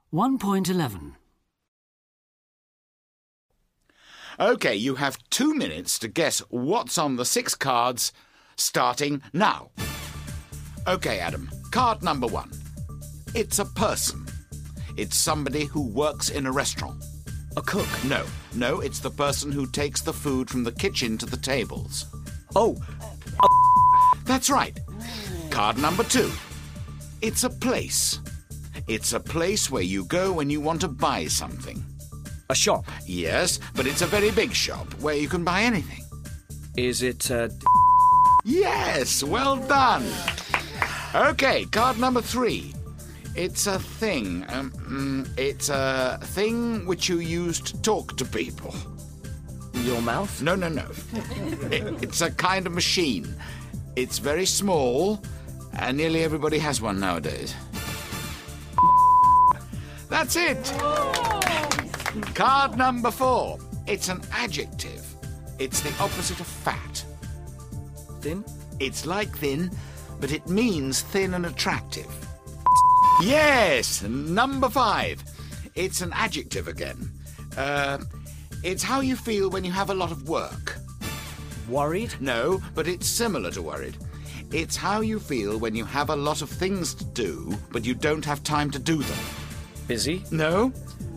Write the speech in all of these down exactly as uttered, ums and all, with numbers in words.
one point eleven. OK, you have two minutes to guess what's on the six cards, starting now. OK, Adam, card number one. It's a person. It's somebody who works in a restaurant. A cook? No, no, it's the person who takes the food from the kitchen to the tables. Oh, That's right. Card number two. It's a place. It's a place where you go when you want to buy something. a shop. Yes, but it's a very big shop where you can buy anything. Is it, uh... Yes, well done. OK, card number three. It's a thing. Um, mm, it's a thing which you use to talk to people. your mouth? No, no, no. It, it's a kind of machine. It's very small, and nearly everybody has one nowadays. That's it. Card number four. It's an adjective. It's the opposite of fat. Thin? It's like thin, but it means thin and attractive. Yes, number five. It's an adjective again. Uh, it's how you feel when you have a lot of work. Worried? No, but it's similar to worried. It's how you feel when you have a lot of things to do, but you don't have time to do them. Busy? No?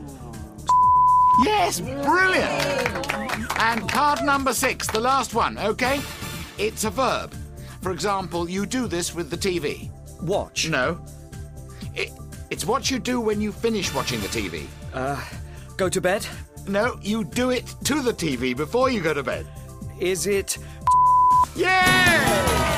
Yes, brilliant! And card number six, the last one, OK? It's a verb. For example, you do this with the T V. Watch? No. It, it's what you do when you finish watching the T V. Uh, go to bed? No, you do it to the T V before you go to bed. Is it... Yeah!